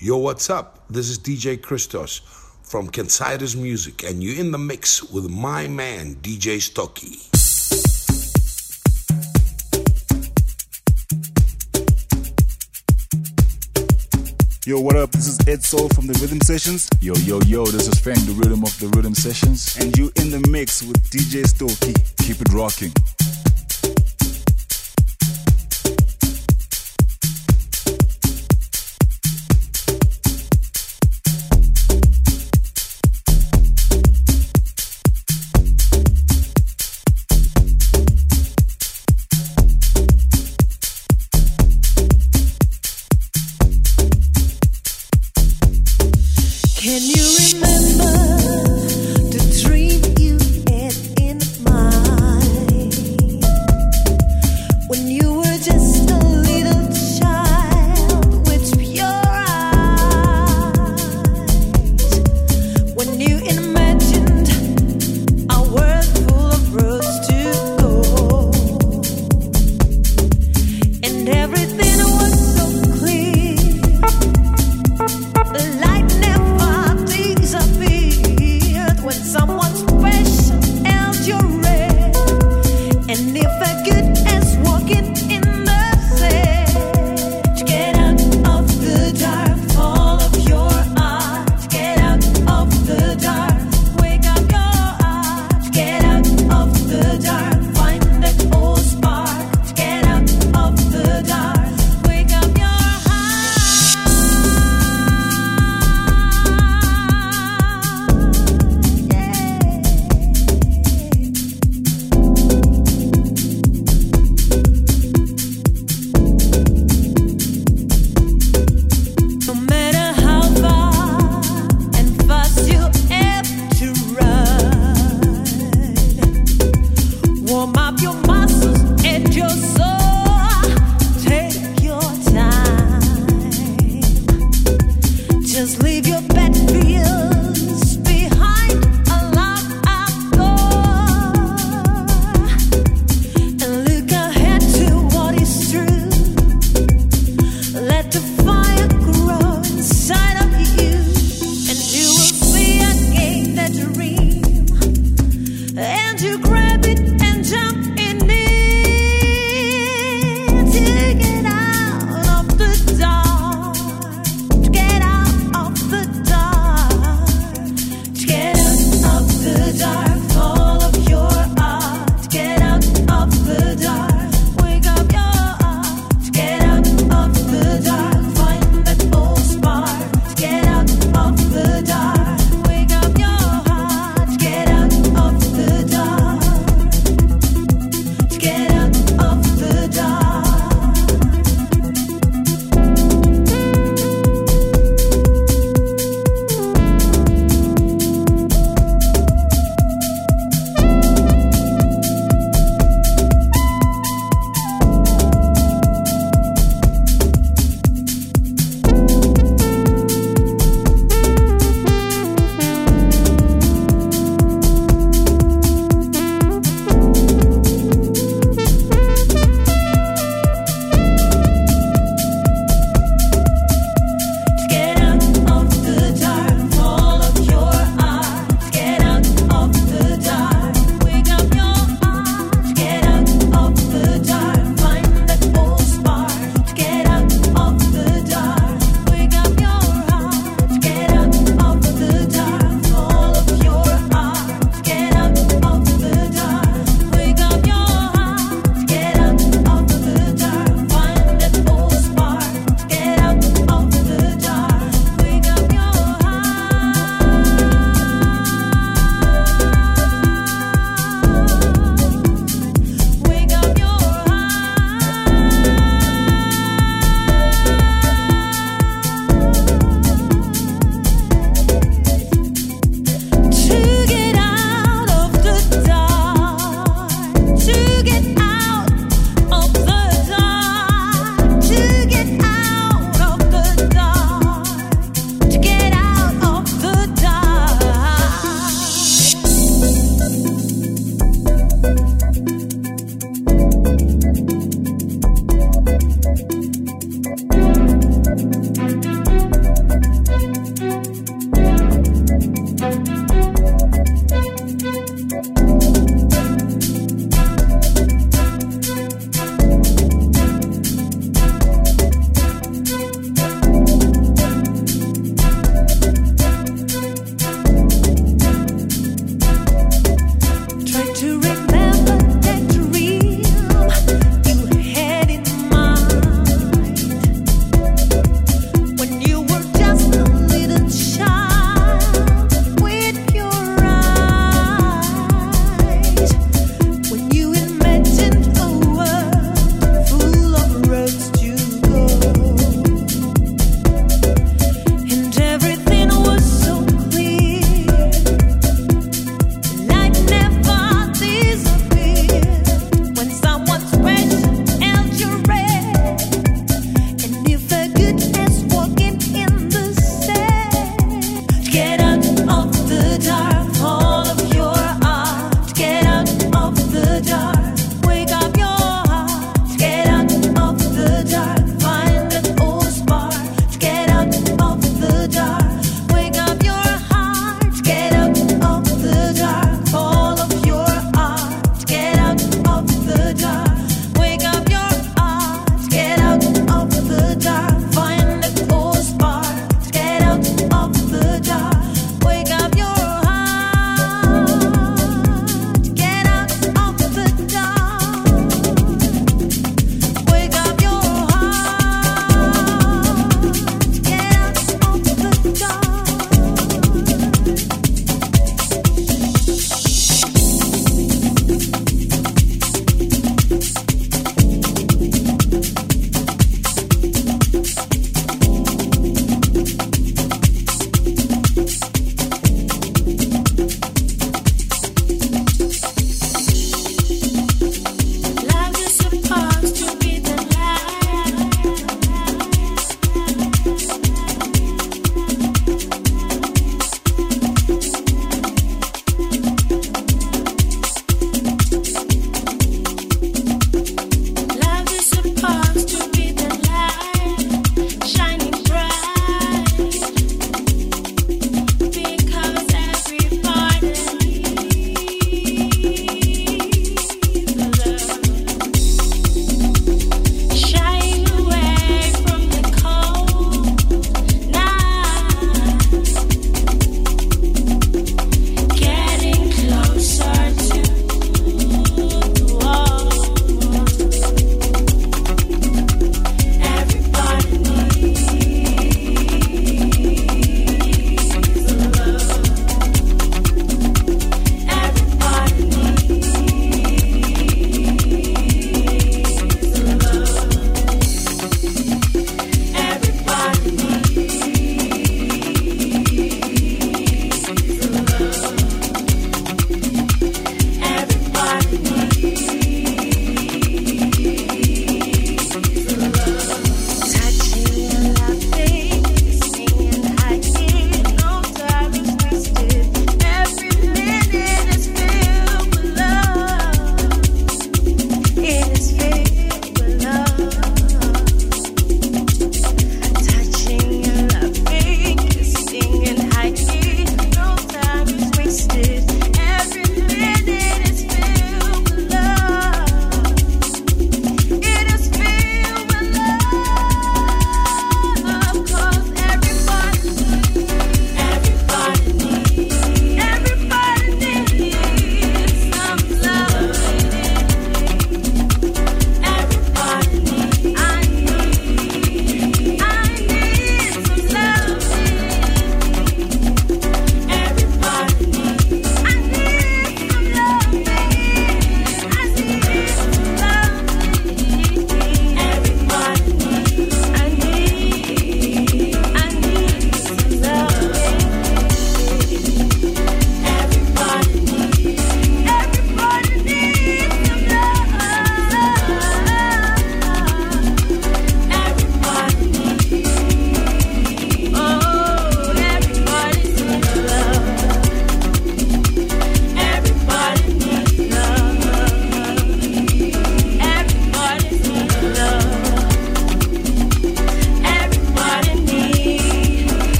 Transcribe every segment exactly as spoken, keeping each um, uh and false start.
Yo, what's up? This is D J Christos from Kensider's Music, and you're in the mix with my man, D J Stocky. Yo, what up? This is Ed Soul from the Rhythm Sessions. Yo, yo, yo, this is Fang, the rhythm of the Rhythm Sessions. And you in the mix with D J Stocky. Keep it rocking. Can you remember the dream you had in mind?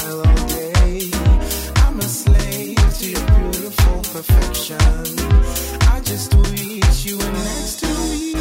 melody. I'm a slave to your beautiful perfection. I just wish you were next to me.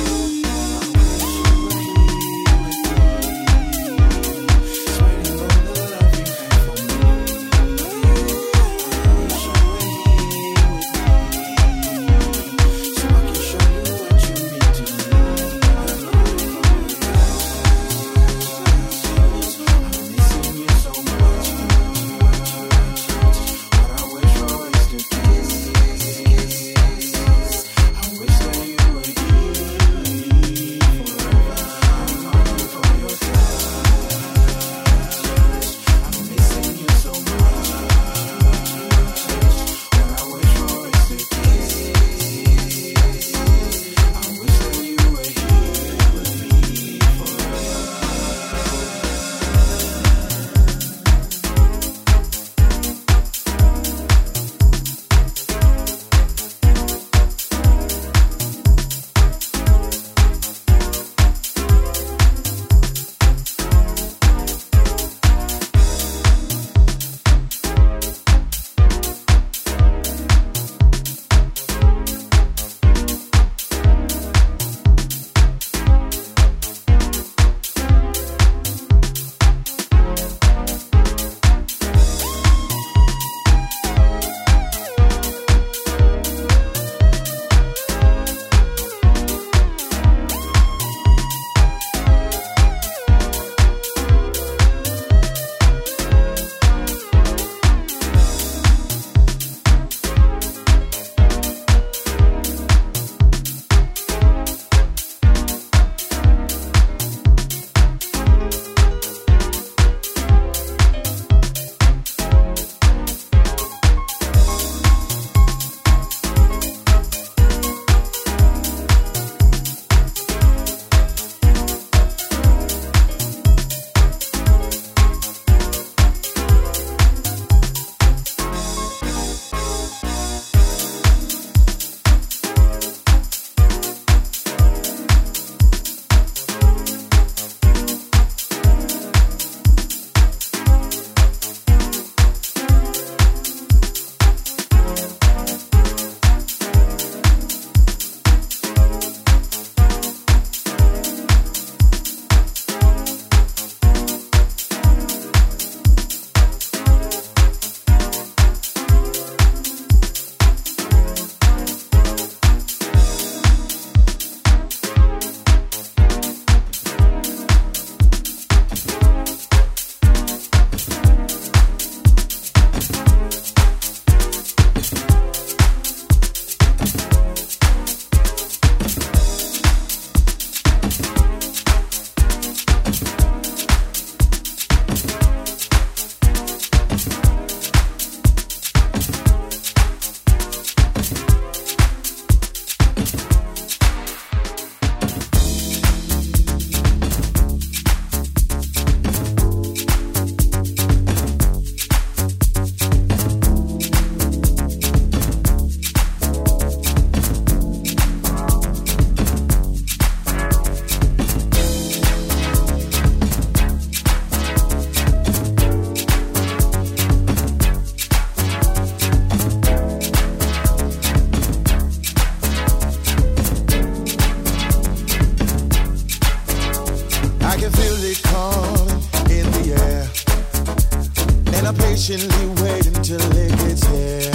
patiently waiting till it gets here.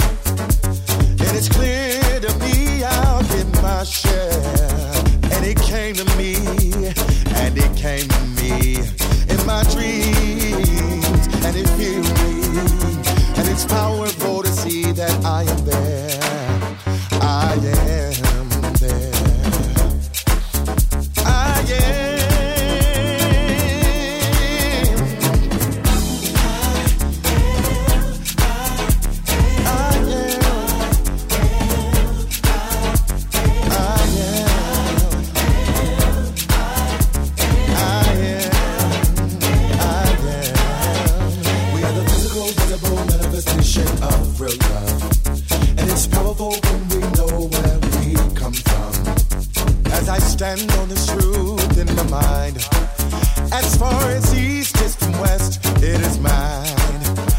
And it's clear to me I'll get my share. And it came to me, and it came to me in my dreams. And it feels me, and it's powerful to see that I am there. I am there. I am. Stand on this truth in my mind. As far as east is from west, it is mine.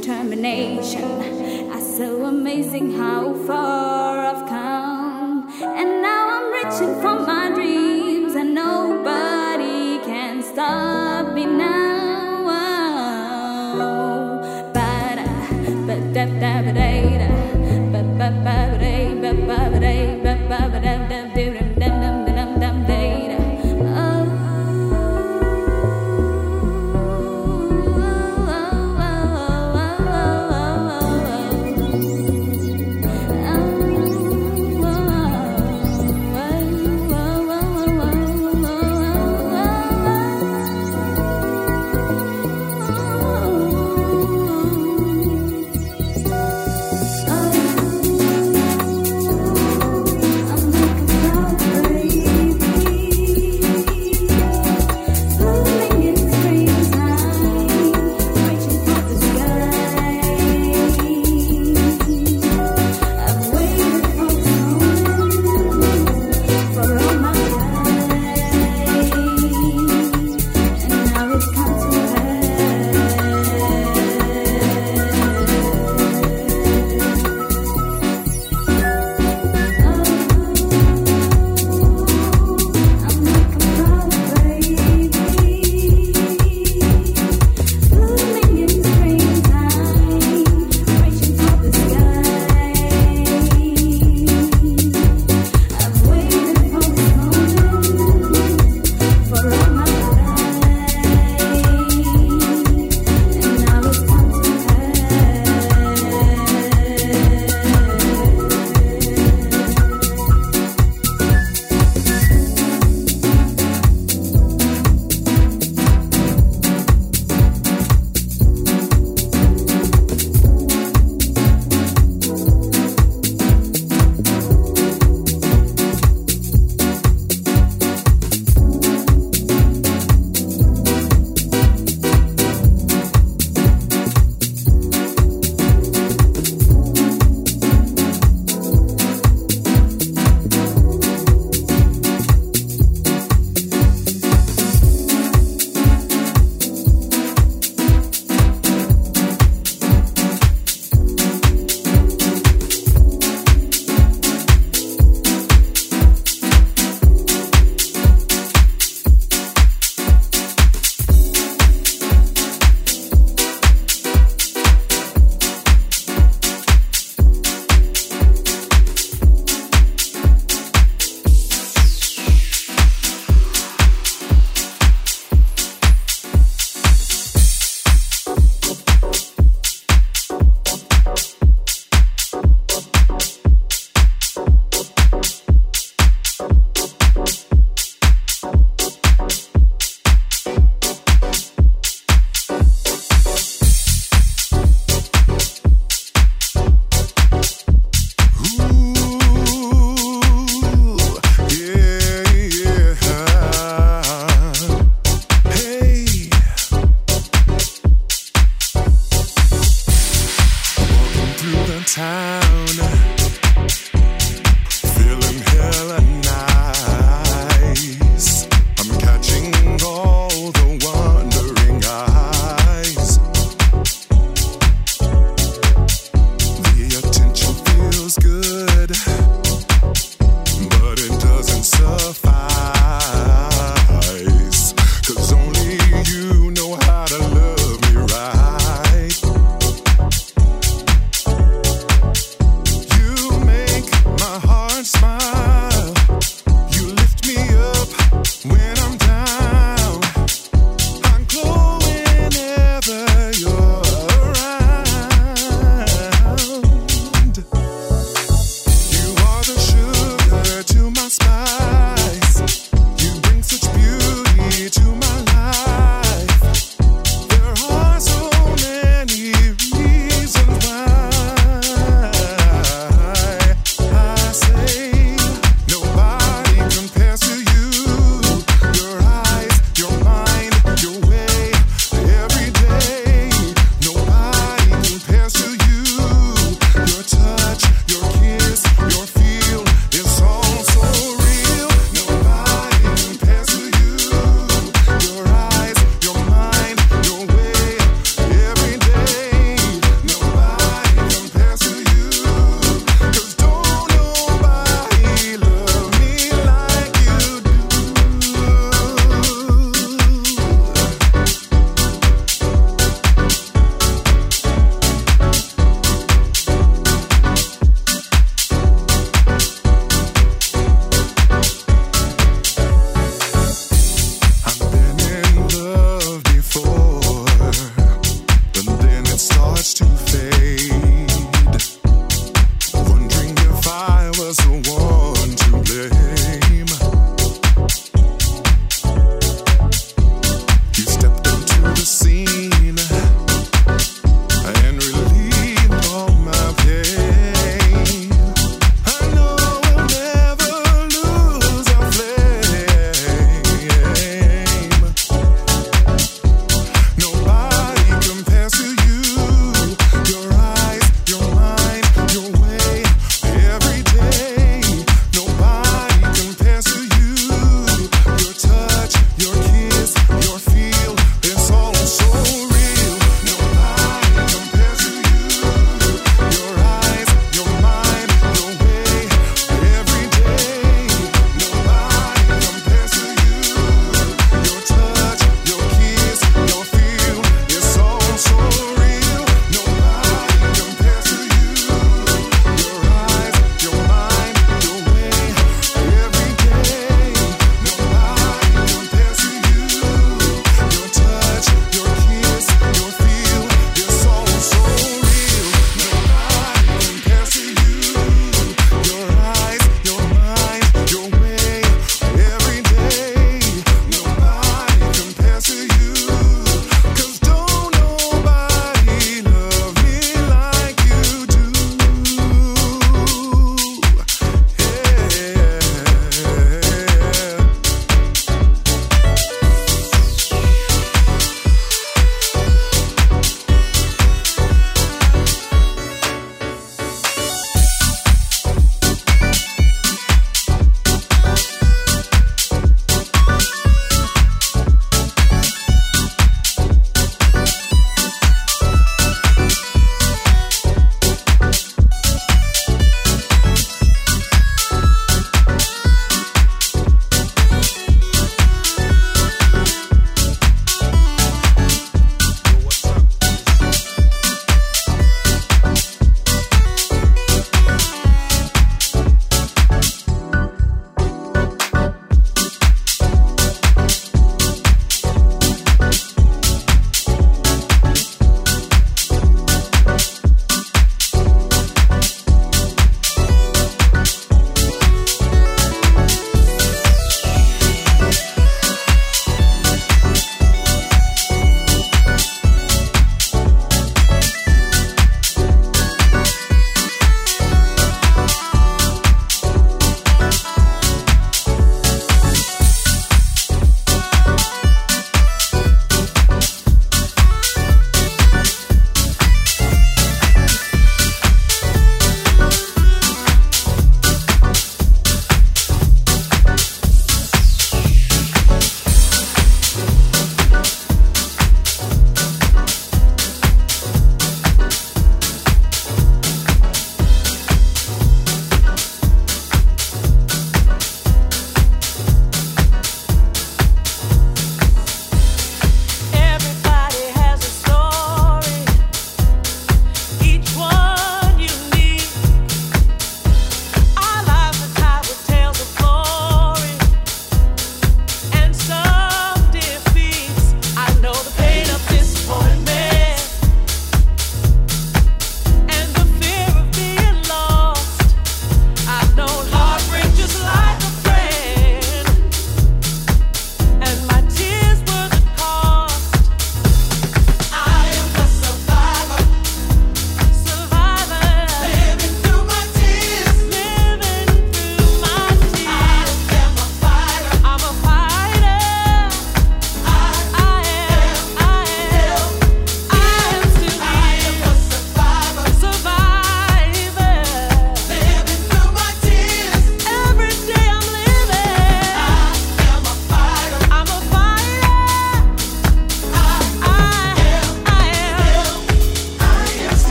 determination. I so amazing how far I've come, and now I'm reaching for my dreams, and nobody can stop me now. Ba-da, ba-da-da-ba-da-da, ba-ba-ba-ba-da, ba-ba-ba-da-da-da-da-da-da-da-da-da-da-da-da.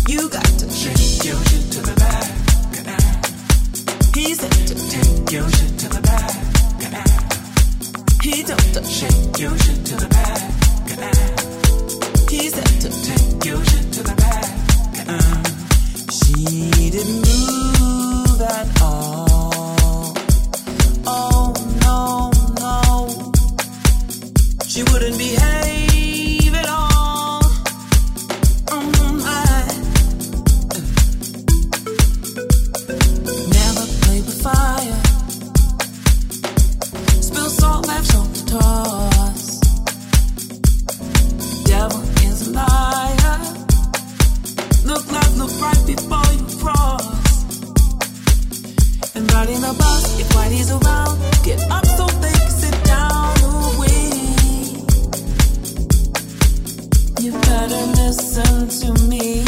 You got to shake your shit to the back. He said to take your shit to the back. He told to shake your shit to the back. He said to take your shit to the back. Uh, she didn't move at all. Oh no, no. She wouldn't behave at all. Mm, I, uh, never play with fire. Spill salt, left shoulder toss. Devil is a liar. Look left, look right before you cross. And riding the bus, if Whitey's around, get up so they can sit down. Ooh, wee. You better listen to me.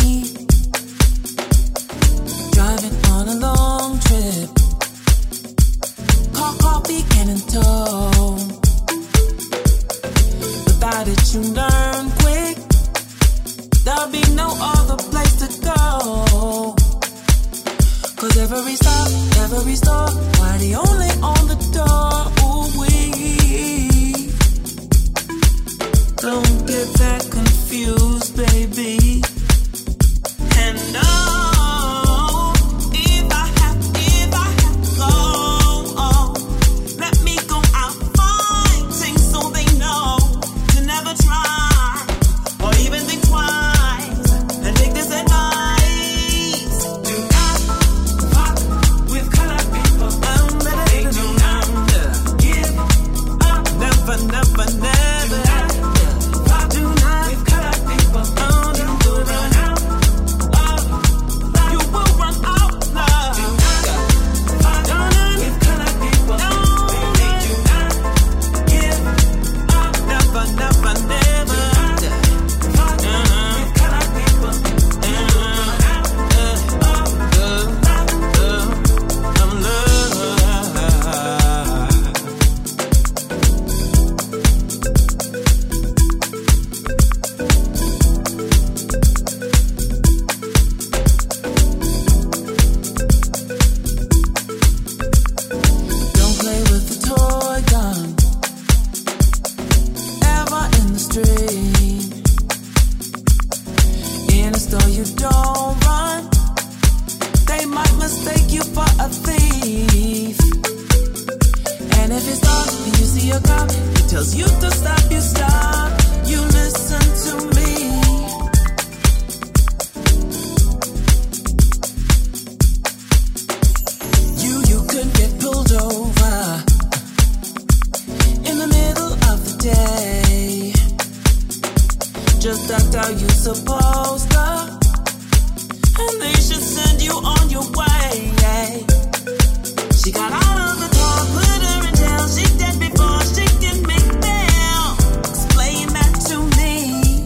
Driving on a long trip. Call coffee, can in tow. Without it, you learn quick. There'll be no other place to go. Cause every stop, every store, why the only on the door? Ooh, we don't get that confused, baby. And oh, if I have, if I have to go, oh, let me go out fighting so they know to never try or even think twice and take this advice. Do not fuck with colored people. Um, they do not give up. Never, never, never. Do not with colored people. Oh, you will run out of love. You will run out of love. Do not fuck with colored people. They do not give up. Never, never, never. Don't play with the toy gun ever in the street. In a store you don't run, they might mistake you for a thief. And if it's dark and you see a cop, he tells you to stop, you stop. You listen to me. You, you could get pulled over in the middle of the day. Just act how you supposed to, and they should send you on your way. She got out of the door, put her in jail. She dead before she can make bail. Explain that to me.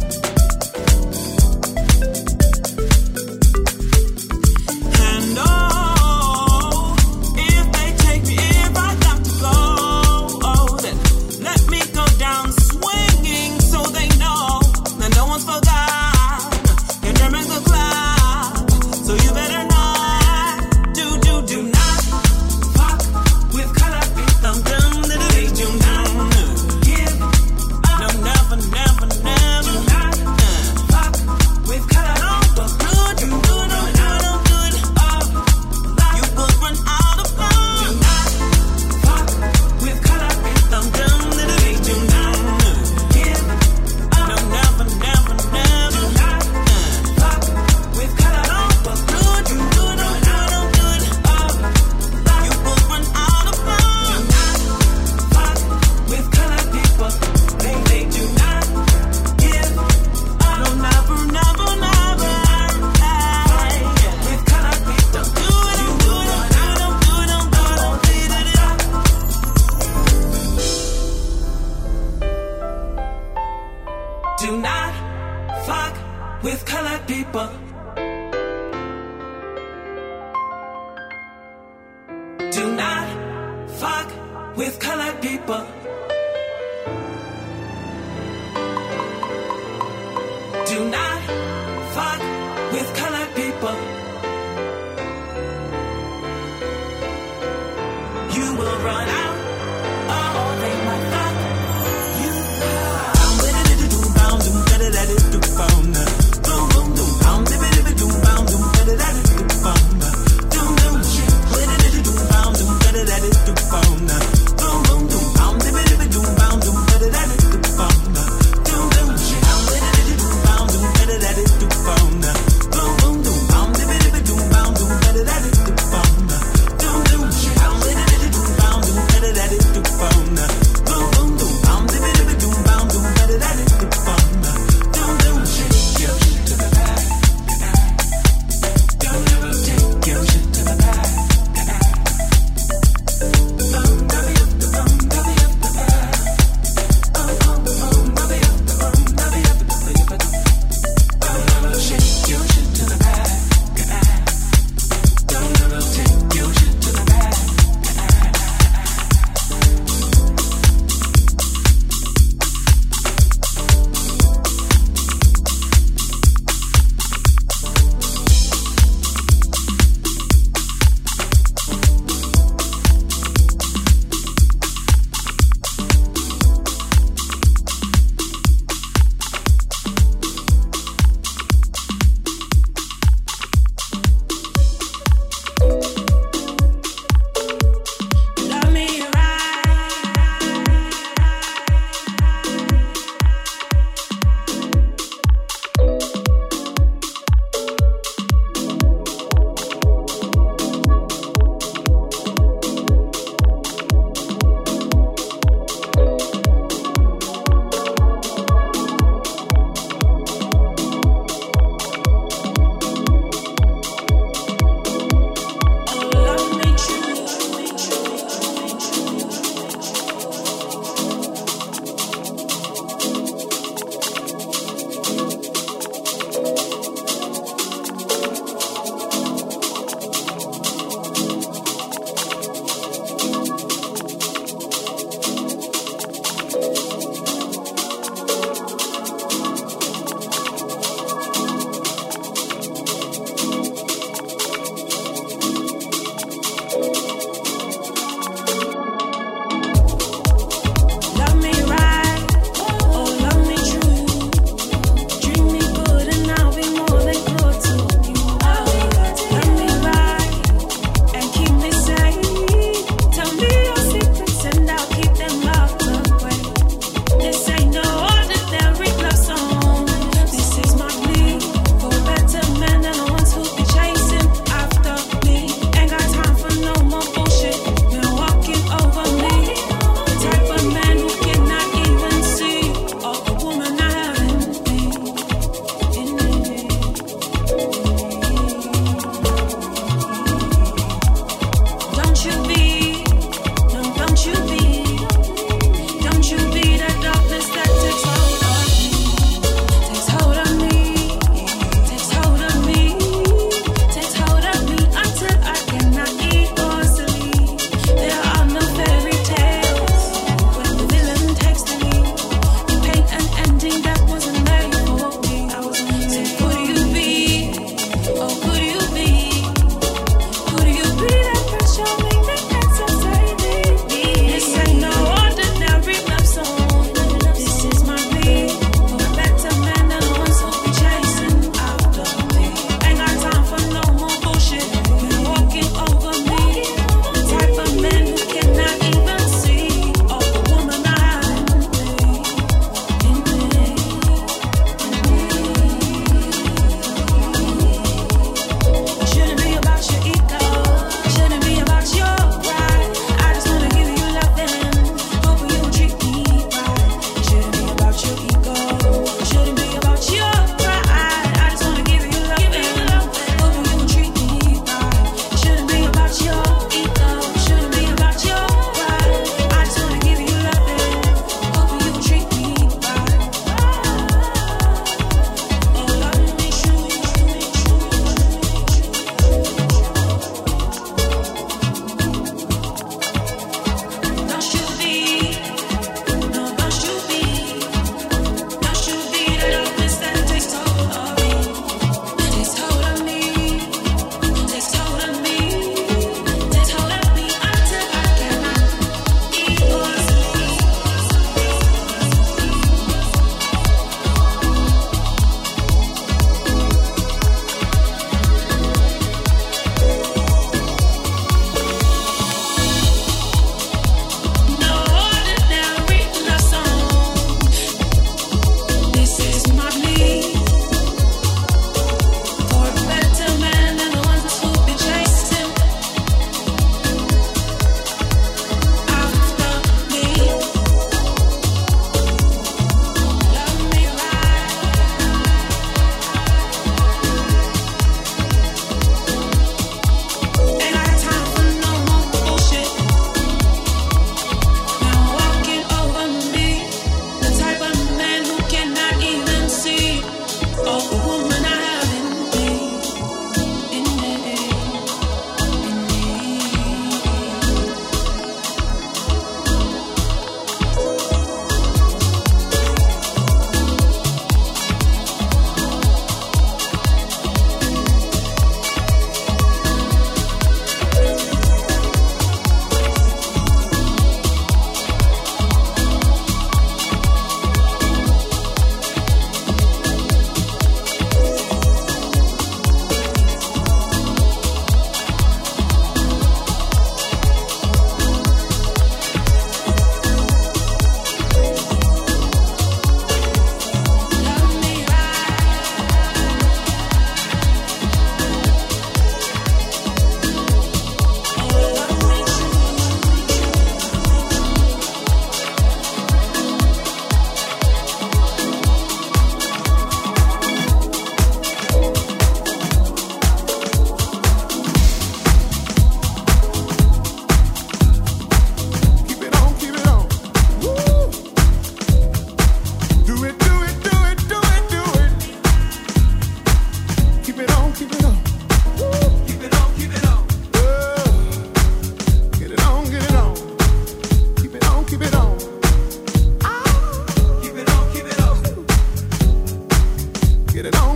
And oh, if they take me, if I got to go, oh, then let me go down swinging so they know that no one's forgot. You're drumming the cloud, so you better not do, do, do not fuck with colored people. Dum, dum, they do not give up. No, never, never, never. Do not fuck with colored people. Good, you do, no, no, no, good. Oh, you will run out of love. Do not fuck with colored people. Dum, dum, they do not give up. No, never, never, never. Do not fuck with colored people. Good, you do, no, no, no, good. Oh, you will run out of love. Do not fuck with colored people. They, they do not give up. No, never, never, never. Hey, with colored people. Do it, don't do it, don't do it, don't do it, don't do it, don't do it. Do not fuck with colored people. Do not fuck with colored people. Do not fuck with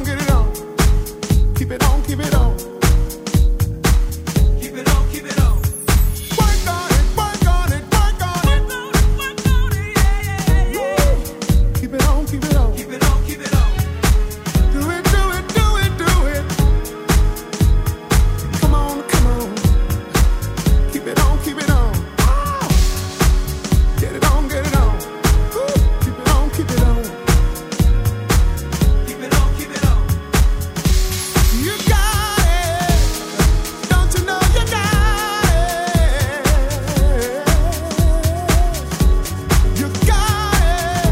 get it on. Keep it on, keep it on. Keep it on, keep it on. Work on it, work on it, work on it. Work on it, yeah, yeah, yeah. Keep it on, keep it on. Keep it on, keep it on. Do it, do it, do it, do it. Come on, come on. Keep it on, keep it on. Oh. Get it on, get it on. Ooh. Keep it on, keep it on. Keep it on, keep it on. You got it. Don't you know you got it? You got it.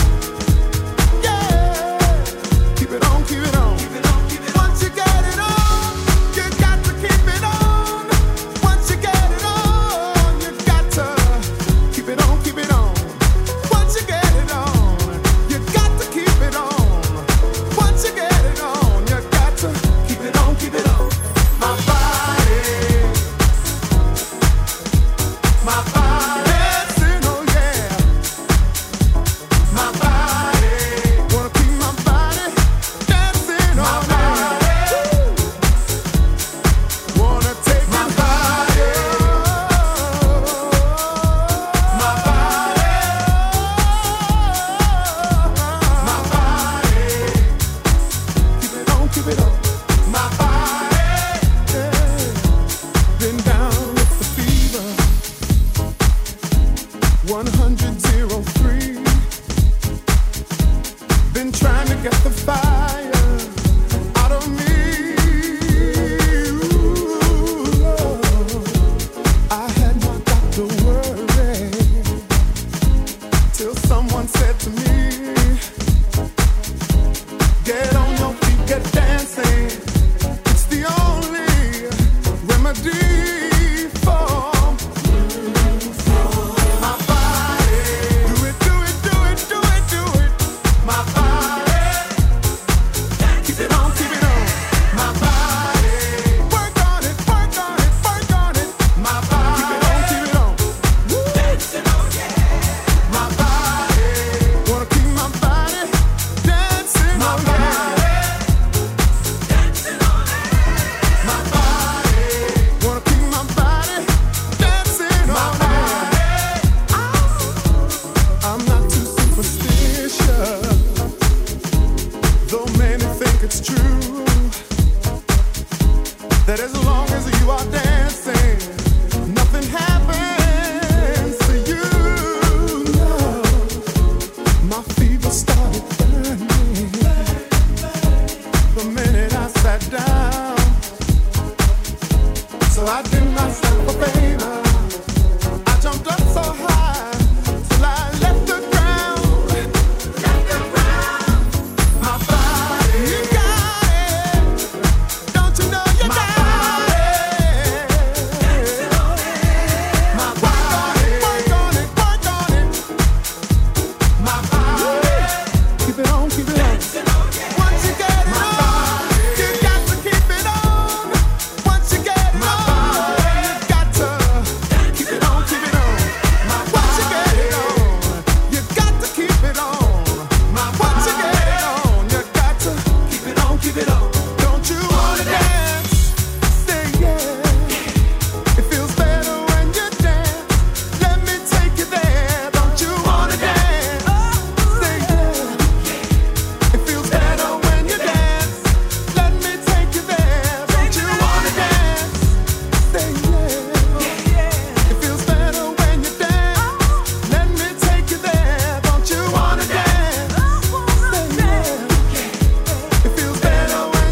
Yeah. Keep it on, keep it on. Keep it on, keep it on. Once you get it on, you got to keep it on. Once you get it on, you got to keep it on, keep it on. Once you get it on, you got to keep it on. Once you get it on, you got to keep it on, keep it on. My body, my body, dancing, oh yeah. My body, wanna keep my body dancing all night. Wanna take my body, my body, my body. Keep it on, keep it on. My body, yeah. Been down with the fever. one hundred zero three. Been trying to get the fire out of me. Ooh, Lord. I had not got to worry till someone said to me, get on your feet, get dancing. It's the only remedy for my body. Do it, do it, do it, do it, do it. My body. Keep it on, keep it on. My body. Work on it, work on it, work on it. My body. Keep it on, keep it on. Dancing on, yeah. My body. Wanna keep my body dancing on, yeah. Dancing on it. My body. Wanna keep my body dancing on, yeah. I'm not too superstitious, though many think it's true, that as long as you are dancing, nothing happens to you. No, my fever started burning the minute I sat down, so I did myself a favor. I jumped up so high till I left the ground. Left the ground. My body. You got it. Don't you know you got it? Dancing on it. My body. Work on it, work on it. My body. Keep it on, keep it on. Once you get it on, you got to keep it on. Once you get it on, you got to keep it on, keep it on. Once you get it on, you got to keep it on. Once you get it on, you got to keep it on, keep it on. Don't you wanna dance? Say yeah. It feels better when you dance. Let me take you there. Don't you wanna dance? Say yeah. It feels better when you dance. Let me take you there. Don't you wanna dance? Say yeah. It feels better when you dance. Let me take you there. Don't you wanna dance? Say yeah. It feels better when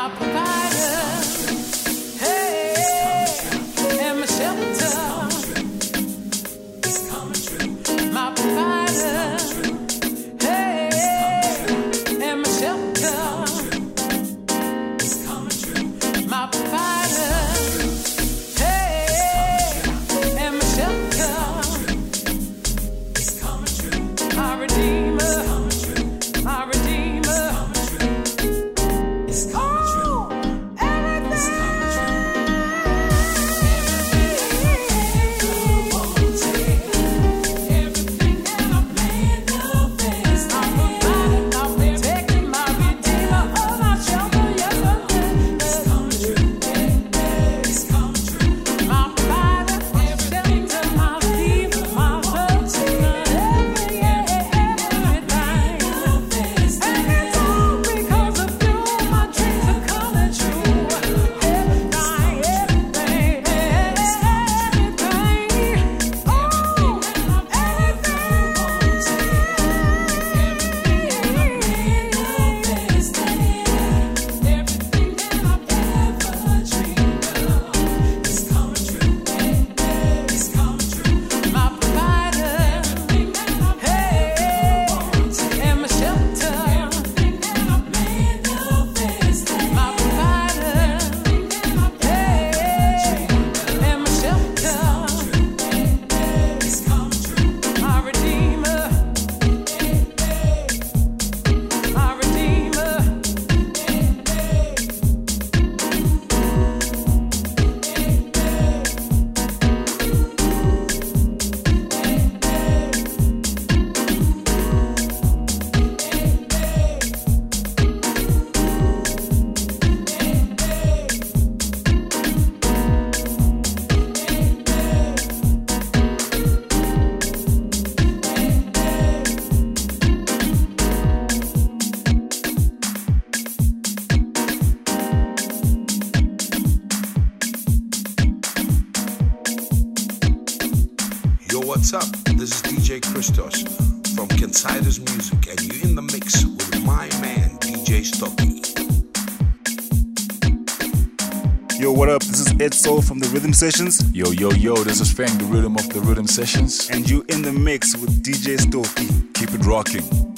What's up? This is D J Christos from Kensiders Music, and you're in the mix with my man, D J Stocky. Yo, what up? This is Ed Soul from the Rhythm Sessions. Yo, yo, yo, this is Fang, the Rhythm of the Rhythm Sessions. And you in the mix with D J Stocky. Keep it rocking.